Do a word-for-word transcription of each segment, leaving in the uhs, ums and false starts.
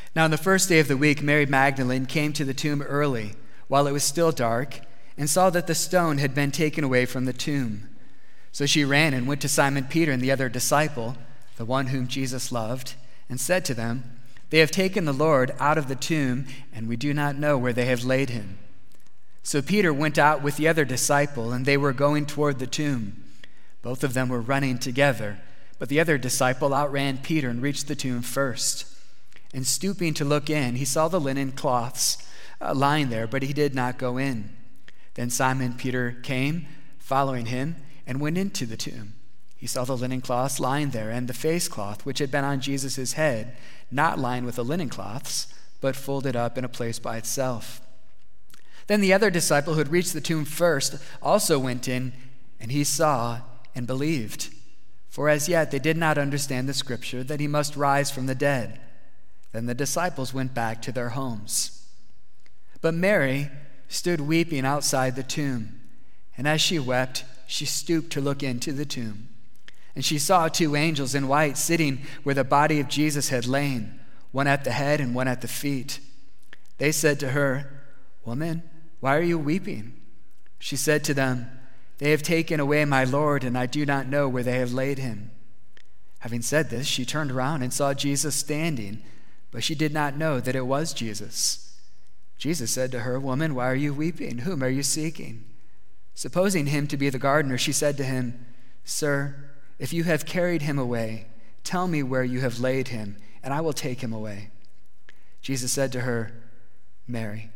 Now on the first day of the week, Mary Magdalene came to the tomb early, while it was still dark, and saw that the stone had been taken away from the tomb. So she ran and went to Simon Peter and the other disciple, the one whom Jesus loved, and said to them, "They have taken the Lord out of the tomb, and we do not know where they have laid him." So Peter went out with the other disciple, and they were going toward the tomb. Both of them were running together, but the other disciple outran Peter and reached the tomb first. And stooping to look in, he saw the linen cloths uh, lying there, but he did not go in. Then Simon Peter came, following him, and went into the tomb. He saw the linen cloths lying there, and the face cloth which had been on Jesus' head, not lying with the linen cloths, but folded up in a place by itself. Then the other disciple who had reached the tomb first also went in, and he saw and believed. For as yet they did not understand the scripture that he must rise from the dead. Then the disciples went back to their homes. But Mary stood weeping outside the tomb, and as she wept, she stooped to look into the tomb. And she saw two angels in white sitting where the body of Jesus had lain, one at the head and one at the feet. They said to her, "Woman, why are you weeping?" She said to them, "They have taken away my Lord, and I do not know where they have laid him." Having said this, she turned around and saw Jesus standing, but she did not know that it was Jesus. Jesus said to her, "Woman, why are you weeping? Whom are you seeking?" Supposing him to be the gardener, she said to him, "Sir, if you have carried him away, tell me where you have laid him, and I will take him away." Jesus said to her, "Mary."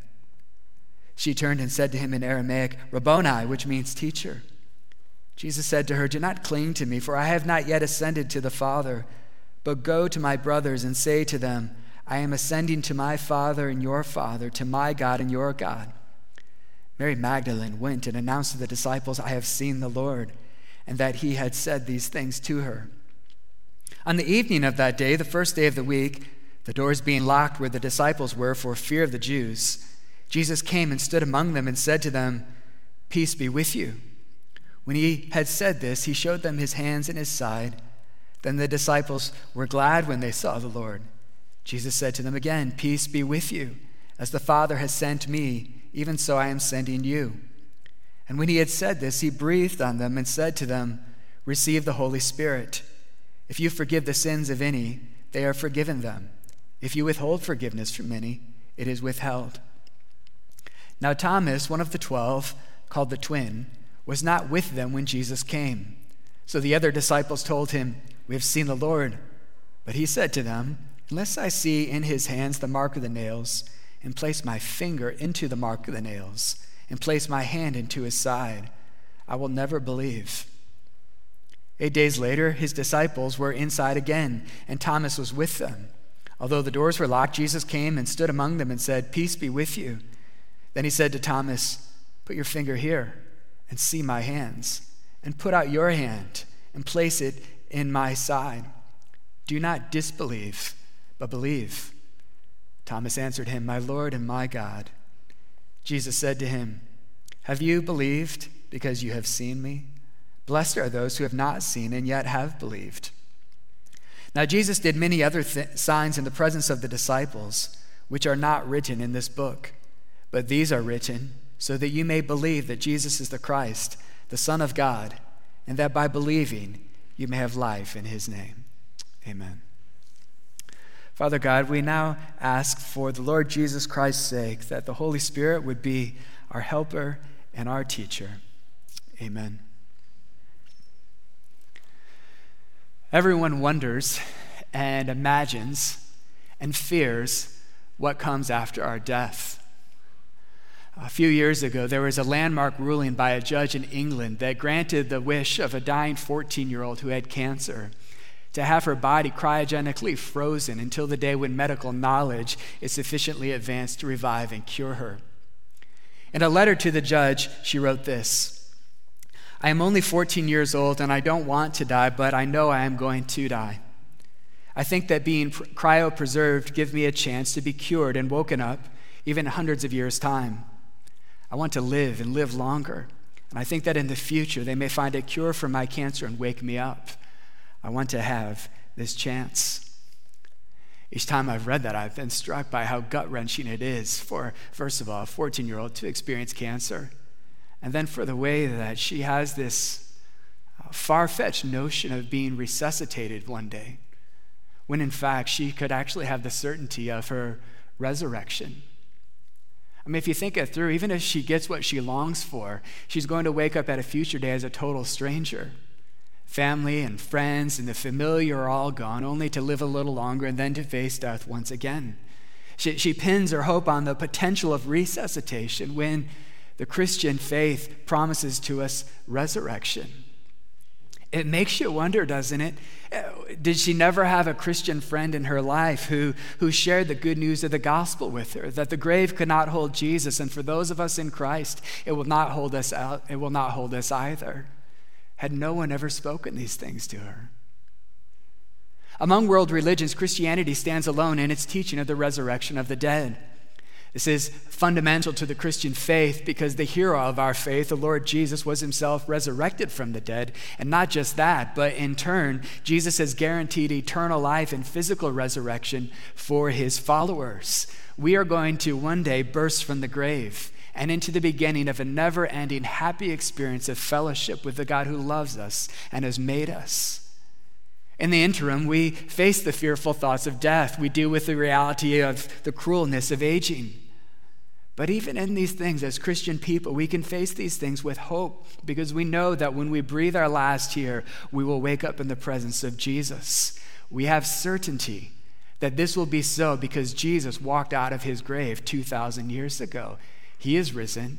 She turned and said to him in Aramaic, "Rabboni," which means teacher. Jesus said to her, "Do not cling to me, for I have not yet ascended to the Father, but go to my brothers and say to them, I am ascending to my Father and your Father, to my God and your God." Mary Magdalene went and announced to the disciples, "I have seen the Lord," and that he had said these things to her. On the evening of that day, the first day of the week, the doors being locked where the disciples were for fear of the Jews, Jesus came and stood among them and said to them, "Peace be with you." When he had said this, he showed them his hands and his side. Then the disciples were glad when they saw the Lord. Jesus said to them again, "Peace be with you. As the Father has sent me, even so I am sending you." And when he had said this, he breathed on them and said to them, "Receive the Holy Spirit. If you forgive the sins of any, they are forgiven them. If you withhold forgiveness from any, it is withheld." Now Thomas, one of the twelve, called the twin, was not with them when Jesus came. So the other disciples told him, "We have seen the Lord." But he said to them, "Unless I see in his hands the mark of the nails, and place my finger into the mark of the nails, and place my hand into his side, I will never believe." Eight days later, his disciples were inside again, and Thomas was with them. Although the doors were locked, Jesus came and stood among them and said, "Peace be with you." Then he said to Thomas, "Put your finger here and see my hands, and put out your hand and place it in my side. Do not disbelieve, but believe." Thomas answered him, "My Lord and my God." Jesus said to him, "Have you believed because you have seen me? Blessed are those who have not seen and yet have believed." Now Jesus did many other th- signs in the presence of the disciples, which are not written in this book. But these are written so that you may believe that Jesus is the Christ, the Son of God, and that by believing you may have life in his name. Amen. Father God, we now ask for the Lord Jesus Christ's sake that the Holy Spirit would be our helper and our teacher. Amen. Everyone wonders and imagines and fears what comes after our death. A few years ago, there was a landmark ruling by a judge in England that granted the wish of a dying fourteen-year-old who had cancer to have her body cryogenically frozen until the day when medical knowledge is sufficiently advanced to revive and cure her. In a letter to the judge, she wrote this: "I am only fourteen years old and I don't want to die, but I know I am going to die. I think that being cryopreserved gives me a chance to be cured and woken up even in hundreds of years' time. I want to live and live longer, and I think that in the future they may find a cure for my cancer and wake me up. I want to have this chance." Each time I've read that, I've been struck by how gut-wrenching it is for, first of all, a fourteen-year-old to experience cancer. And then for the way that she has this far-fetched notion of being resuscitated one day, when in fact she could actually have the certainty of her resurrection. I mean, if you think it through, even if she gets what she longs for, she's going to wake up at a future day as a total stranger. Family and friends and the familiar are all gone, only to live a little longer and then to face death once again. She, she pins her hope on the potential of resuscitation when the Christian faith promises to us resurrection. It makes you wonder, doesn't it? Did she never have a Christian friend in her life who, who shared the good news of the gospel with her, that the grave could not hold Jesus, and for those of us in Christ, it will not hold us out, it will not hold us either? Had no one ever spoken these things to her? Among world religions, Christianity stands alone in its teaching of the resurrection of the dead. This is fundamental to the Christian faith because the hero of our faith, the Lord Jesus, was himself resurrected from the dead. And not just that, but in turn, Jesus has guaranteed eternal life and physical resurrection for his followers. We are going to one day burst from the grave and into the beginning of a never-ending happy experience of fellowship with the God who loves us and has made us. In the interim, we face the fearful thoughts of death. We deal with the reality of the cruelness of aging. But even in these things, as Christian people, we can face these things with hope because we know that when we breathe our last here, we will wake up in the presence of Jesus. We have certainty that this will be so because Jesus walked out of his grave two thousand years ago. He is risen.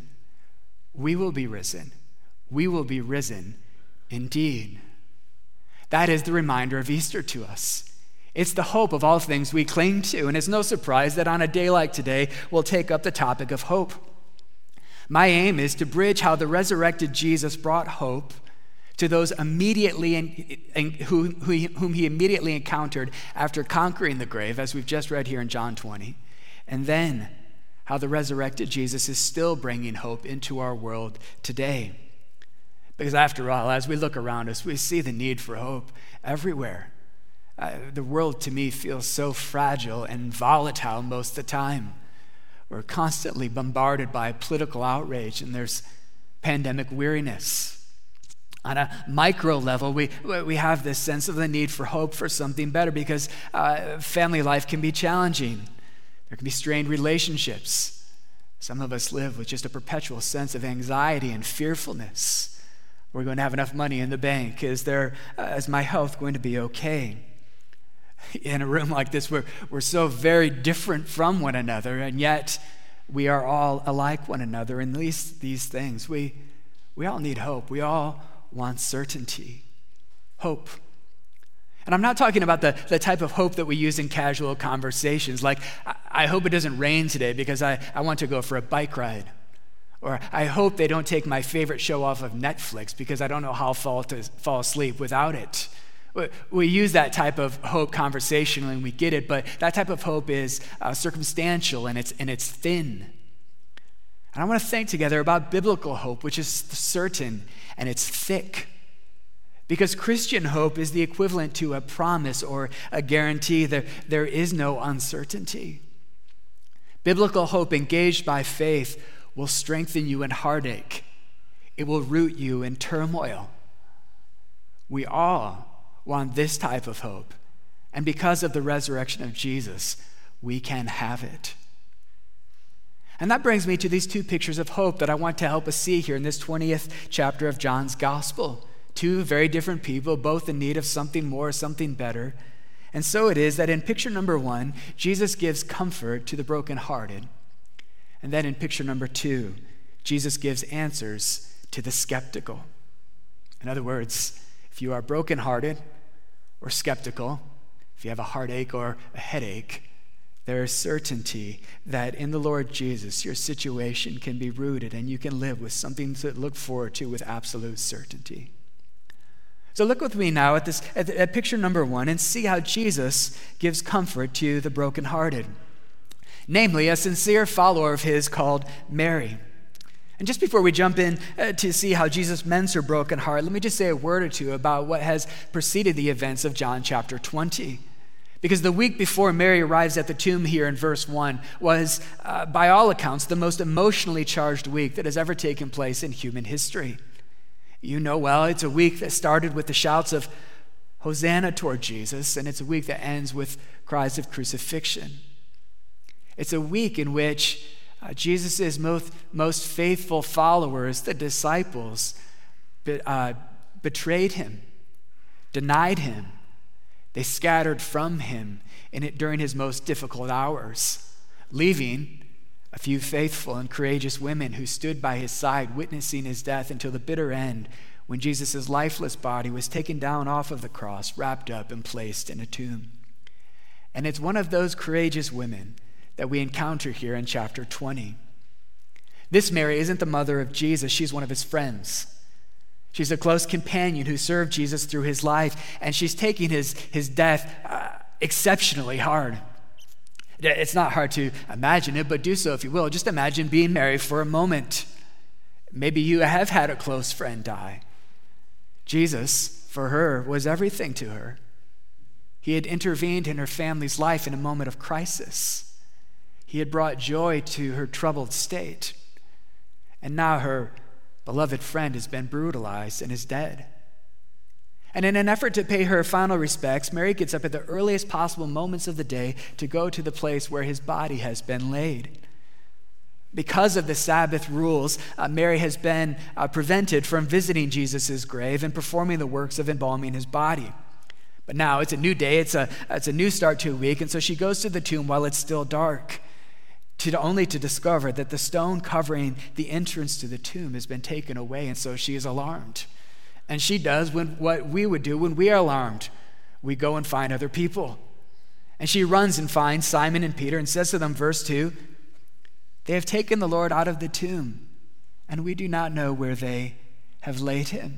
We will be risen. We will be risen indeed. That is the reminder of Easter to us. It's the hope of all things we cling to, and it's no surprise that on a day like today, we'll take up the topic of hope. My aim is to bridge how the resurrected Jesus brought hope to those immediately in, in, who, who, whom he immediately encountered after conquering the grave, as we've just read here in John twenty, and then how the resurrected Jesus is still bringing hope into our world today. Because after all, as we look around us, we see the need for hope everywhere. Uh, the world, to me, feels so fragile and volatile most of the time. We're constantly bombarded by political outrage, and there's pandemic weariness. On a micro level, we, we have this sense of the need for hope for something better because uh, family life can be challenging. There can be strained relationships. Some of us live with just a perpetual sense of anxiety and fearfulness. We're going to have enough money in the bank. Is there, uh, is my health going to be okay? In a room like this, we're, we're so very different from one another, and yet we are all alike one another in these, these things. We, we all need hope. We all want certainty. Hope. And I'm not talking about the, the type of hope that we use in casual conversations, like, I, I hope it doesn't rain today because I, I want to go for a bike ride. Or I hope they don't take my favorite show off of Netflix because I don't know how I'll fall, to, fall asleep without it. We use that type of hope conversationally and we get it, but that type of hope is uh, circumstantial and it's, and it's thin. And I want to think together about biblical hope, which is certain and it's thick. Because Christian hope is the equivalent to a promise or a guarantee. There, there is no uncertainty. Biblical hope engaged by faith will strengthen you in heartache. It will root you in turmoil. We all want this type of hope. And because of the resurrection of Jesus, we can have it. And that brings me to these two pictures of hope that I want to help us see here in this twentieth chapter of John's gospel. Two very different people, both in need of something more, something better. And so it is that in picture number one, Jesus gives comfort to the brokenhearted. And then in picture number two, Jesus gives answers to the skeptical. In other words, if you are brokenhearted or skeptical, if you have a heartache or a headache, there is certainty that in the Lord Jesus, your situation can be rooted and you can live with something to look forward to with absolute certainty. So look with me now at this at, at picture number one and see how Jesus gives comfort to the brokenhearted, namely a sincere follower of his called Mary. And just before we jump in uh, to see how Jesus mends her broken heart, let me just say a word or two about what has preceded the events of John chapter twenty. Because the week before Mary arrives at the tomb here in verse one was, uh, by all accounts, the most emotionally charged week that has ever taken place in human history. You know well, it's a week that started with the shouts of Hosanna toward Jesus, and it's a week that ends with cries of crucifixion. It's a week in which uh, Jesus' most, most faithful followers, the disciples, be, uh, betrayed him, denied him. They scattered from him in it during his most difficult hours, leaving a few faithful and courageous women who stood by his side, witnessing his death until the bitter end, when Jesus' lifeless body was taken down off of the cross, wrapped up and placed in a tomb. And it's one of those courageous women that we encounter here in chapter twenty. This Mary isn't the mother of Jesus. She's one of his friends. She's a close companion who served Jesus through his life, and she's taking his, his death uh, exceptionally hard. It's not hard to imagine it, but do so if you will. Just imagine being Mary for a moment. Maybe you have had a close friend die. Jesus, for her, was everything to her. He had intervened in her family's life in a moment of crisis. He had brought joy to her troubled state. And now her beloved friend has been brutalized and is dead. And in an effort to pay her final respects, Mary gets up at the earliest possible moments of the day to go to the place where his body has been laid. Because of the Sabbath rules, uh, Mary has been uh, prevented from visiting Jesus' grave and performing the works of embalming his body. But now it's a new day, it's a, it's a new start to a week, and so she goes to the tomb while it's still dark, to only to discover that the stone covering the entrance to the tomb has been taken away, and so she is alarmed. And she does when, what we would do when we are alarmed. We go and find other people. And she runs and finds Simon and Peter and says to them, verse two, "They have taken the Lord out of the tomb, and we do not know where they have laid him."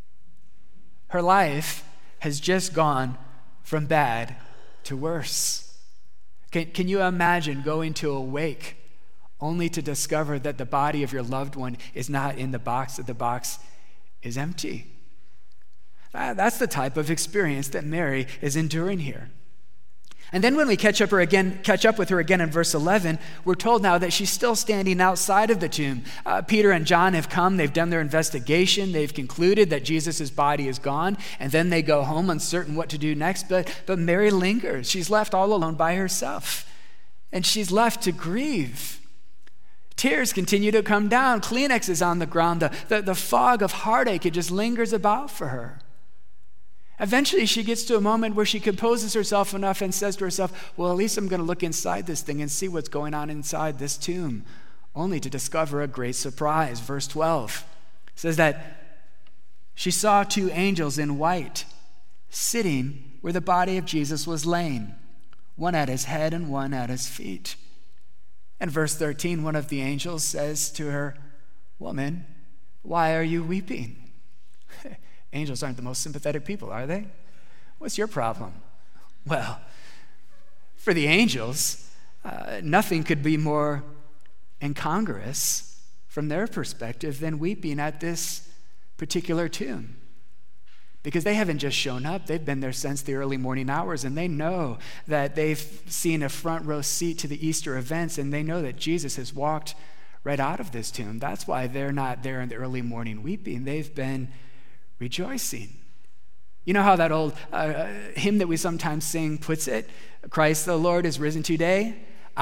Her life has just gone from bad to worse. Can, can you imagine going to a wake only to discover that the body of your loved one is not in the box, that the box is empty? Uh, that's the type of experience that Mary is enduring here. And then when we catch up her again, catch up with her again in verse eleven, we're told now that she's still standing outside of the tomb. Uh, Peter and John have come, they've done their investigation, they've concluded that Jesus' body is gone, and then they go home uncertain what to do next. But, but Mary lingers. She's left all alone by herself, and she's left to grieve. Tears continue to come down. Kleenex is on the ground. The, the, the fog of heartache, it just lingers about for her. Eventually, she gets to a moment where she composes herself enough and says to herself, well, at least I'm going to look inside this thing and see what's going on inside this tomb, only to discover a great surprise. Verse twelve says that she saw two angels in white sitting where the body of Jesus was laying, one at his head and one at his feet. And verse thirteen, one of the angels says to her, "Woman, why are you weeping?" Angels aren't the most sympathetic people, are they? What's your problem? Well, for the angels, uh, nothing could be more incongruous from their perspective than weeping at this particular tomb. Because they haven't just shown up, they've been there since the early morning hours, and they know that they've seen a front row seat to the Easter events, and they know that Jesus has walked right out of this tomb. That's why they're not there in the early morning weeping. They've been rejoicing. You know how that old uh, hymn that we sometimes sing puts it? Christ the Lord is risen today.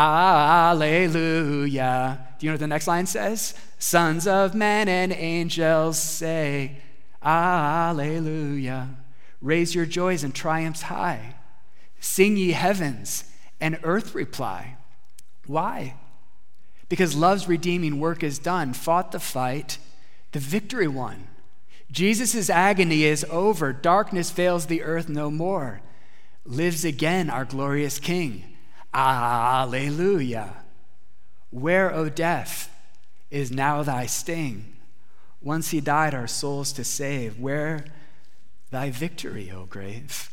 Alleluia. Do you know what the next line says? Sons of men and angels say, Alleluia. Raise your joys and triumphs high. Sing ye heavens, and earth reply. Why? Because love's redeeming work is done, fought the fight, the victory won. Jesus' agony is over. Darkness veils the earth no more. Lives again our glorious King. Alleluia. Where, O death, is now thy sting? Once he died our souls to save. Where thy victory, O grave?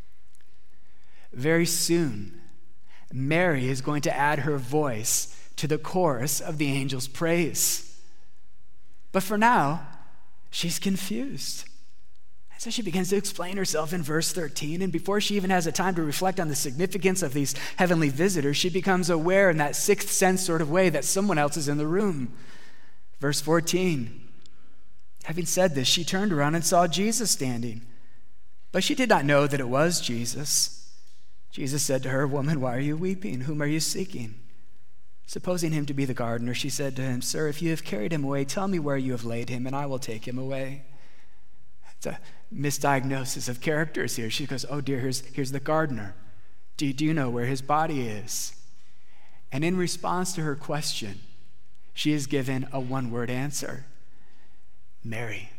Very soon, Mary is going to add her voice to the chorus of the angels' praise. But for now, she's confused. And so she begins to explain herself in verse thirteen, and before she even has a time to reflect on the significance of these heavenly visitors, she becomes aware in that sixth sense sort of way that someone else is in the room. Verse fourteen, having said this, she turned around and saw Jesus standing, but she did not know that it was Jesus. Jesus said to her, "Woman, why are you weeping? Whom are you seeking?" Supposing him to be the gardener, she said to him, "Sir, if you have carried him away, tell me where you have laid him, and I will take him away." It's a misdiagnosis of characters here. She goes, "Oh dear, here's, here's the gardener. Do you, do you know where his body is?" And in response to her question, she is given a one-word answer: Mary.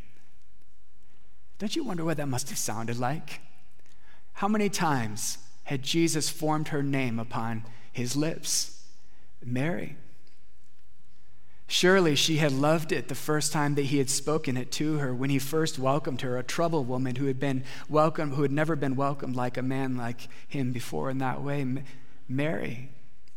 Don't you wonder what that must have sounded like? How many times had Jesus formed her name upon his lips? Mary. Surely she had loved it the first time that he had spoken it to her, when he first welcomed her, a troubled woman who had been welcomed, who had never been welcomed like a man like him before in that way. Mary.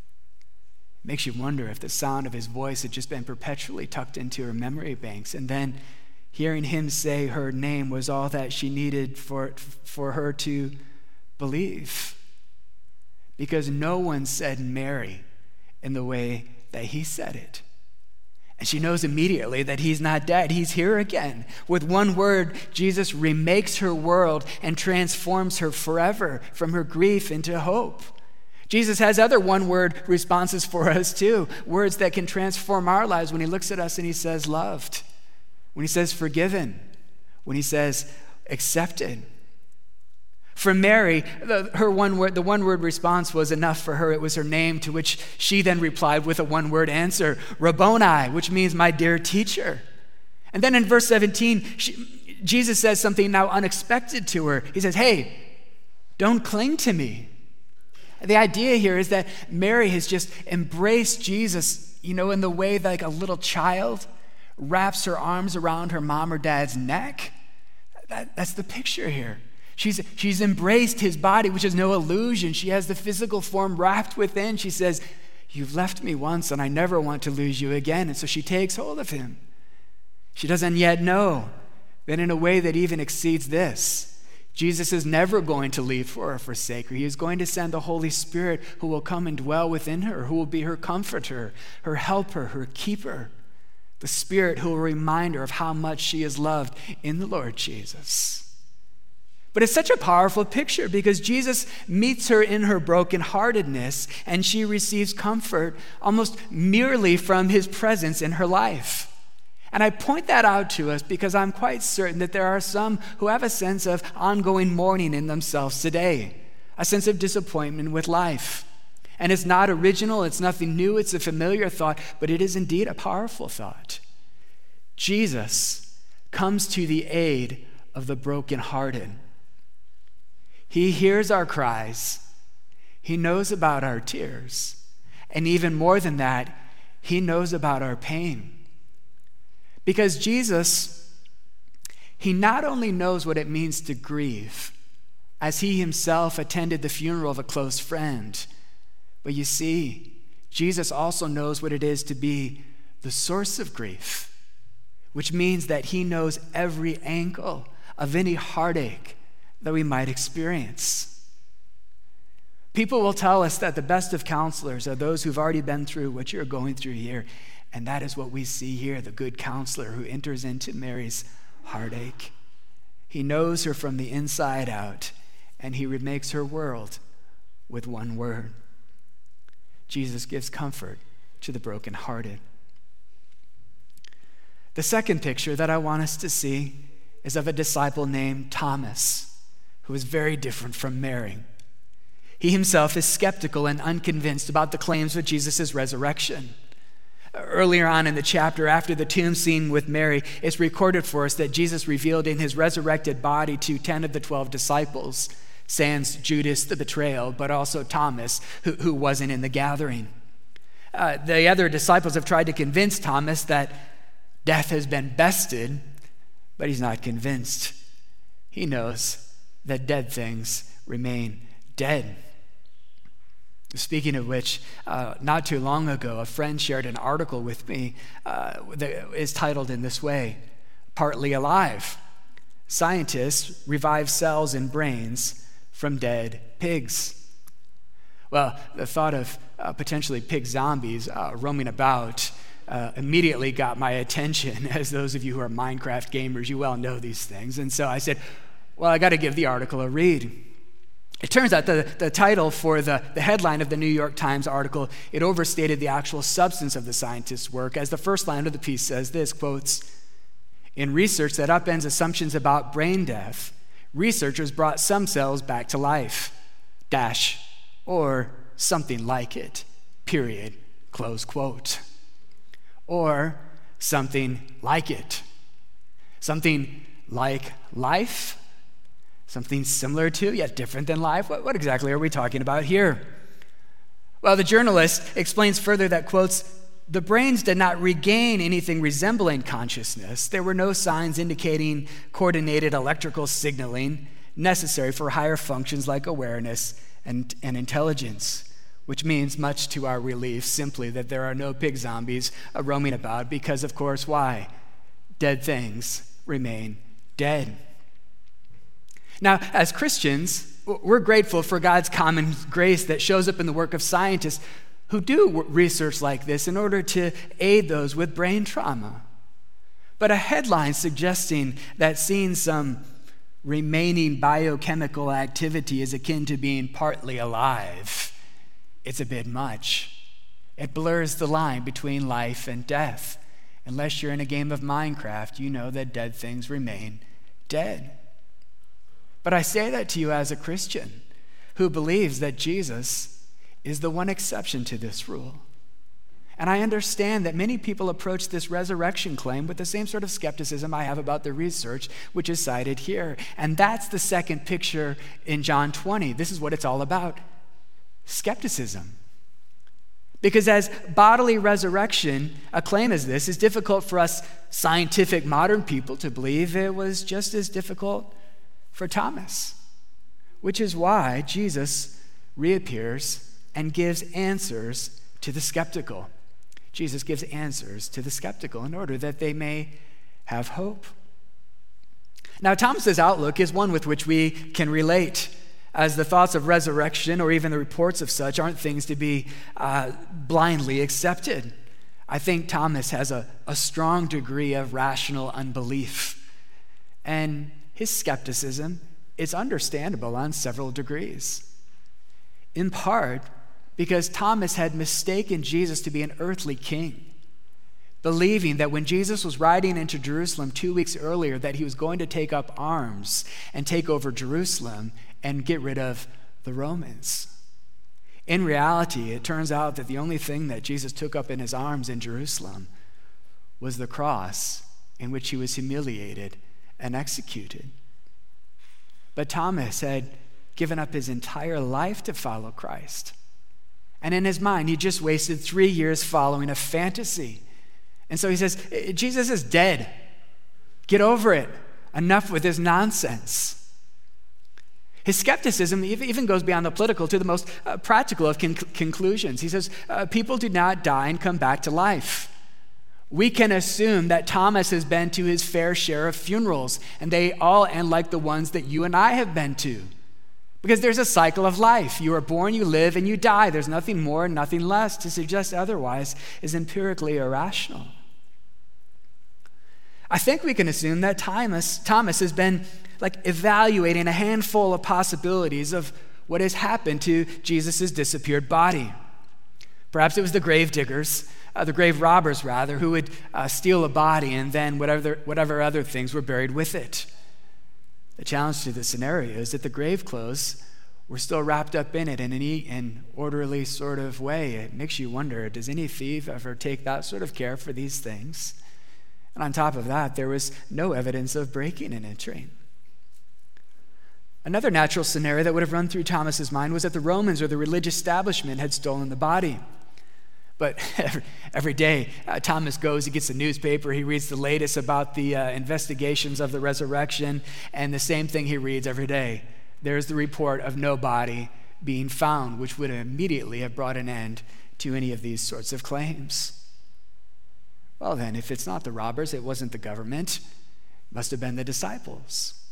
Makes you wonder if the sound of his voice had just been perpetually tucked into her memory banks, and then hearing him say her name was all that she needed for, for her to believe. Because no one said Mary in the way that he said it. And she knows immediately that he's not dead. He's here again. With one word, Jesus remakes her world and transforms her forever from her grief into hope. Jesus has other one-word responses for us too, words that can transform our lives when he looks at us and he says loved, when he says forgiven, when he says accepted. For Mary, the, her one word, the one-word response was enough for her. It was her name, to which she then replied with a one-word answer, Rabboni, which means my dear teacher. And then in verse seventeen, she, Jesus says something now unexpected to her. He says, hey, don't cling to me. The idea here is that Mary has just embraced Jesus, you know, in the way that like a little child wraps her arms around her mom or dad's neck. That, that's the picture here. She's, she's embraced his body, which is no illusion. She has the physical form wrapped within. She says, you've left me once and I never want to lose you again. And so she takes hold of him. She doesn't yet know that in a way that even exceeds this, Jesus is never going to leave or forsake her. He is going to send the Holy Spirit who will come and dwell within her, who will be her comforter, her helper, her keeper. The Spirit who will remind her of how much she is loved in the Lord Jesus. But it's such a powerful picture because Jesus meets her in her brokenheartedness and she receives comfort almost merely from his presence in her life. And I point that out to us because I'm quite certain that there are some who have a sense of ongoing mourning in themselves today, a sense of disappointment with life. And it's not original, it's nothing new, it's a familiar thought, but it is indeed a powerful thought. Jesus comes to the aid of the brokenhearted. He hears our cries. He knows about our tears. And even more than that, he knows about our pain. Because Jesus, he not only knows what it means to grieve, as he himself attended the funeral of a close friend, but you see, Jesus also knows what it is to be the source of grief, which means that he knows every angle of any heartache that we might experience. People will tell us that the best of counselors are those who've already been through what you're going through here. And that is what we see here, the good counselor who enters into Mary's heartache. He knows her from the inside out, and he remakes her world with one word. Jesus gives comfort to the brokenhearted. The second picture that I want us to see is of a disciple named Thomas, who is very different from Mary. He himself is skeptical and unconvinced about the claims of Jesus' resurrection. Earlier on in the chapter, after the tomb scene with Mary, it's recorded for us that Jesus revealed in his resurrected body to ten of the twelve disciples, sans Judas the betrayal, but also Thomas, who, who wasn't in the gathering. Uh, the other disciples have tried to convince Thomas that death has been bested, but he's not convinced. He knows that dead things remain dead. Speaking of which, uh, not too long ago, a friend shared an article with me uh, that is titled in this way, Partly Alive. scientists revive cells in brains from dead pigs. Well, the thought of uh, potentially pig zombies uh, roaming about uh, immediately got my attention. As those of you who are Minecraft gamers, you well know these things. And so I said, well, I got to give the article a read. It turns out the, the title for the, the headline of the New York Times article, it overstated the actual substance of the scientists' work, as the first line of the piece says this, quotes, "In research that upends assumptions about brain death, researchers brought some cells back to life, dash, or something like it, period," close quote. Or something like it. Something like life? Something similar to, yet different than life? What, what exactly are we talking about here? Well, the journalist explains further that, quotes, "The brains did not regain anything resembling consciousness. There were no signs indicating coordinated electrical signaling necessary for higher functions like awareness and, and intelligence," which means, much to our relief, simply that there are no pig zombies uh, roaming about because, of course, why? Dead things remain dead. Now, as Christians, we're grateful for God's common grace that shows up in the work of scientists who do research like this in order to aid those with brain trauma. But a headline suggesting that seeing some remaining biochemical activity is akin to being partly alive, it's a bit much. It blurs the line between life and death. Unless you're in a game of Minecraft, you know that dead things remain dead. But I say that to you as a Christian who believes that Jesus is the one exception to this rule. And I understand that many people approach this resurrection claim with the same sort of skepticism I have about the research which is cited here. And that's the second picture in John twenty. This is what it's all about. Skepticism. Because as bodily resurrection, a claim as this is difficult for us scientific modern people to believe, it was just as difficult for Thomas. Which is why Jesus reappears and gives answers to the skeptical. Jesus gives answers to the skeptical in order that they may have hope. Now, Thomas's outlook is one with which we can relate, as the thoughts of resurrection or even the reports of such aren't things to be uh, blindly accepted. I think Thomas has a, a strong degree of rational unbelief, and his skepticism is understandable on several degrees. In part, because Thomas had mistaken Jesus to be an earthly king, believing that when Jesus was riding into Jerusalem two weeks earlier that he was going to take up arms and take over Jerusalem and get rid of the Romans. In reality, it turns out that the only thing that Jesus took up in his arms in Jerusalem was the cross in which he was humiliated and executed. But Thomas had given up his entire life to follow Christ. And in his mind, he just wasted three years following a fantasy. And so he says, Jesus is dead. Get over it. Enough with this nonsense. His skepticism even goes beyond the political to the most uh, practical of con- conclusions. He says, uh, people do not die and come back to life. We can assume that Thomas has been to his fair share of funerals, and they all end like the ones that you and I have been to. Because there's a cycle of life. You are born, you live, and you die. There's nothing more, nothing less. To suggest otherwise is empirically irrational. I think we can assume that Thomas, Thomas has been like evaluating a handful of possibilities of what has happened to Jesus' disappeared body. Perhaps it was the grave diggers, uh, the grave robbers rather, who would uh, steal a body and then whatever, whatever other things were buried with it. The challenge to the scenario is that the grave clothes were still wrapped up in it in a neat and orderly sort of way. It makes you wonder, does any thief ever take that sort of care for these things? And on top of that, there was no evidence of breaking and entering. Another natural scenario that would have run through Thomas's mind was that the Romans or the religious establishment had stolen the body. But every, every day, uh, Thomas goes, he gets the newspaper, he reads the latest about the uh, investigations of the resurrection, and the same thing he reads every day. There's the report of no body being found, which would immediately have brought an end to any of these sorts of claims. Well then, if it's not the robbers, it wasn't the government, it must have been the disciples.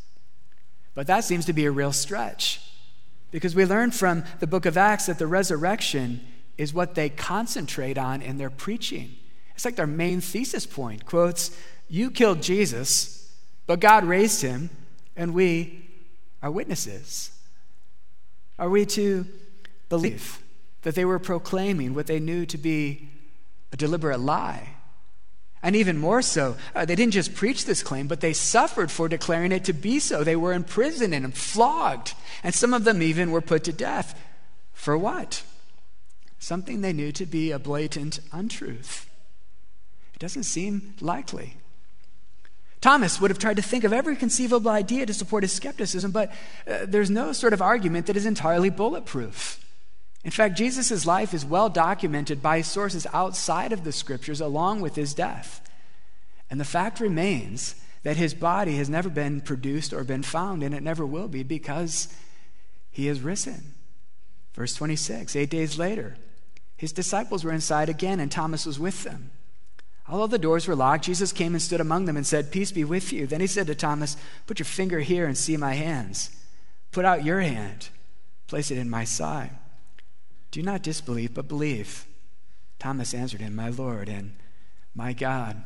But that seems to be a real stretch, because we learn from the book of Acts that the resurrection is what they concentrate on in their preaching. It's like their main thesis point. Quotes, "You killed Jesus, but God raised him, and we are witnesses." Are we to believe that they were proclaiming what they knew to be a deliberate lie? And even more so, uh, they didn't just preach this claim, but they suffered for declaring it to be so. They were imprisoned and flogged, and some of them even were put to death. For what? Something they knew to be a blatant untruth. It doesn't seem likely. Thomas would have tried to think of every conceivable idea to support his skepticism, but uh, there's no sort of argument that is entirely bulletproof. In fact, Jesus' life is well documented by sources outside of the scriptures along with his death. And the fact remains that his body has never been produced or been found, and it never will be, because he is risen. Verse twenty-six, eight days later, his disciples were inside again, and Thomas was with them. Although the doors were locked, Jesus came and stood among them and said, "Peace be with you." Then he said to Thomas, "Put your finger here and see my hands. Put out your hand, place it in my side. Do not disbelieve, but believe." Thomas answered him, "My Lord and my God."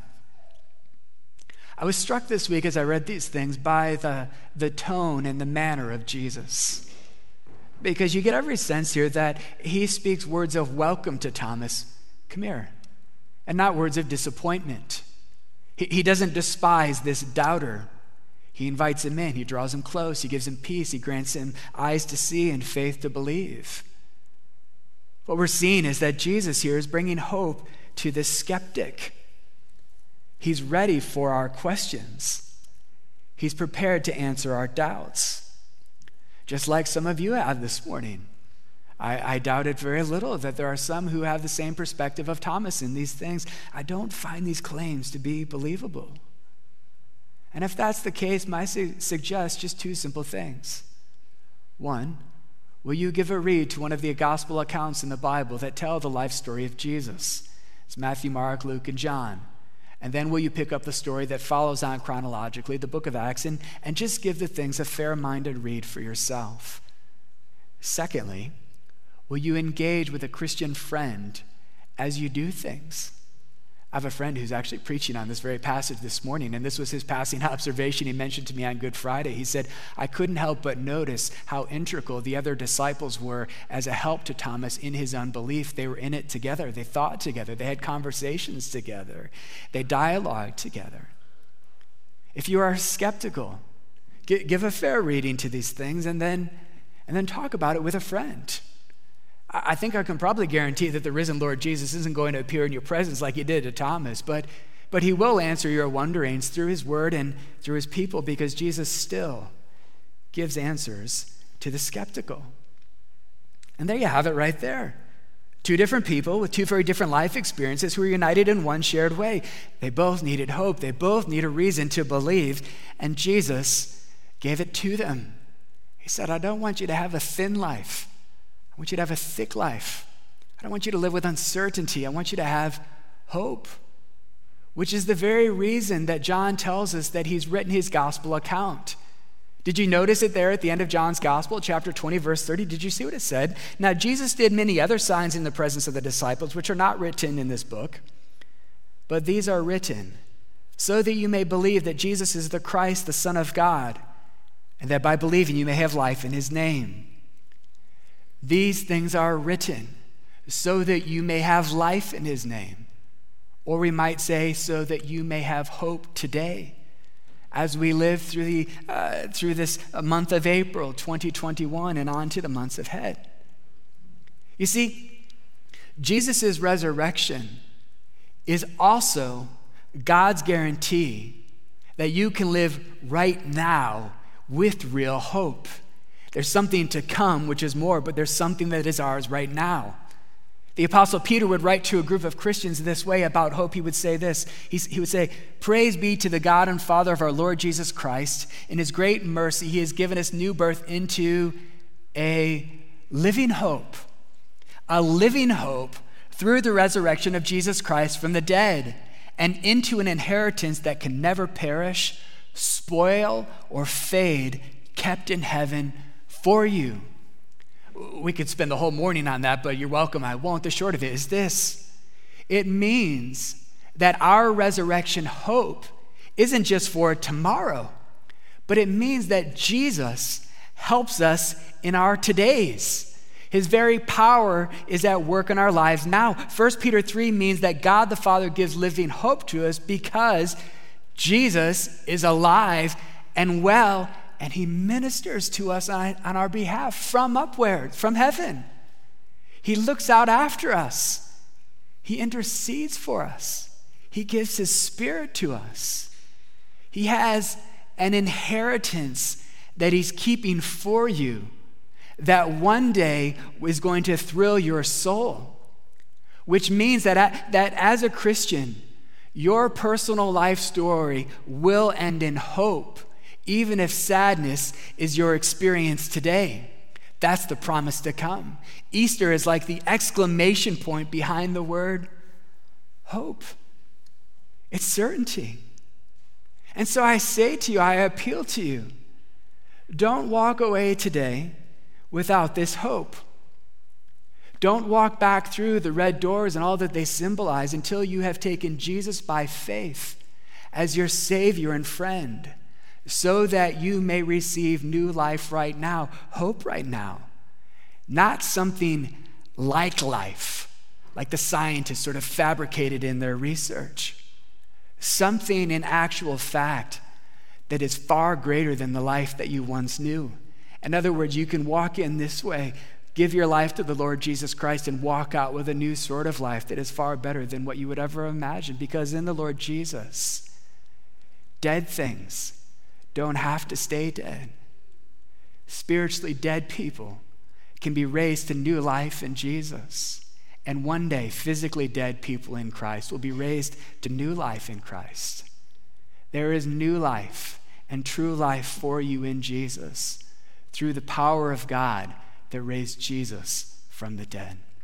I was struck this week as I read these things by the, the tone and the manner of Jesus. Because you get every sense here that he speaks words of welcome to Thomas. Come here. And not words of disappointment. He, he doesn't despise this doubter. He invites him in. He draws him close. He gives him peace. He grants him eyes to see and faith to believe. What we're seeing is that Jesus here is bringing hope to this skeptic. He's ready for our questions. He's prepared to answer our doubts. Just like some of you have this morning. I, I doubted very little that there are some who have the same perspective of Thomas in these things. I don't find these claims to be believable. And if that's the case, I su- suggest just two simple things. One, will you give a read to one of the gospel accounts in the Bible that tell the life story of Jesus? It's Matthew, Mark, Luke, and John. And then will you pick up the story that follows on chronologically, the book of Acts, and, and just give the things a fair-minded read for yourself. Secondly, will you engage with a Christian friend as you do things? I have a friend who's actually preaching on this very passage this morning, and this was his passing observation he mentioned to me on Good Friday. He said, "I couldn't help but notice how integral the other disciples were as a help to Thomas in his unbelief. They were in it together. They thought together. They had conversations together. They dialogued together." If you are skeptical, give a fair reading to these things and then, and then talk about it with a friend. I think I can probably guarantee that the risen Lord Jesus isn't going to appear in your presence like he did to Thomas, but, but he will answer your wonderings through his word and through his people, because Jesus still gives answers to the skeptical. And there you have it right there. Two different people with two very different life experiences who are united in one shared way. They both needed hope. They both need a reason to believe, and Jesus gave it to them. He said, "I don't want you to have a thin life. I want you to have a thick life. I don't want you to live with uncertainty. I want you to have hope," which is the very reason that John tells us that he's written his gospel account. Did you notice it there at the end of John's gospel, chapter twenty, verse thirty? Did you see what it said? "Now Jesus did many other signs in the presence of the disciples, which are not written in this book, but these are written so that you may believe that Jesus is the Christ, the Son of God, and that by believing you may have life in his name." These things are written so that you may have life in his name. Or we might say, so that you may have hope today as we live through the uh, through this month of April twenty twenty-one and on to the months ahead. You see, Jesus' resurrection is also God's guarantee that you can live right now with real hope. There's something to come, which is more, but there's something that is ours right now. The Apostle Peter would write to a group of Christians this way about hope. He would say this. He, he would say, "Praise be to the God and Father of our Lord Jesus Christ. In his great mercy, he has given us new birth into a living hope. A living hope through the resurrection of Jesus Christ from the dead, and into an inheritance that can never perish, spoil, or fade, kept in heaven for you. We could spend the whole morning on that, but you're welcome, I won't. The short of it is this. It means that our resurrection hope isn't just for tomorrow, but it means that Jesus helps us in our todays. His very power is at work in our lives now. First Peter three means that God the Father gives living hope to us because Jesus is alive and well, and he ministers to us on, on our behalf from upward, from heaven. He looks out after us. He intercedes for us. He gives his Spirit to us. He has an inheritance that he's keeping for you that one day is going to thrill your soul, which means that, that as a Christian, your personal life story will end in hope, even if sadness is your experience today. That's the promise to come. Easter is like the exclamation point behind the word hope. It's certainty. And so I say to you, I appeal to you, don't walk away today without this hope. Don't walk back through the red doors and all that they symbolize until you have taken Jesus by faith as your Savior and friend, so that you may receive new life right now, hope right now. Not something like life, like the scientists sort of fabricated in their research. Something in actual fact that is far greater than the life that you once knew. In other words, you can walk in this way, give your life to the Lord Jesus Christ, and walk out with a new sort of life that is far better than what you would ever imagine. Because in the Lord Jesus, dead things don't have to stay dead. Spiritually dead people can be raised to new life in Jesus. And one day, physically dead people in Christ will be raised to new life in Christ. There is new life and true life for you in Jesus through the power of God that raised Jesus from the dead.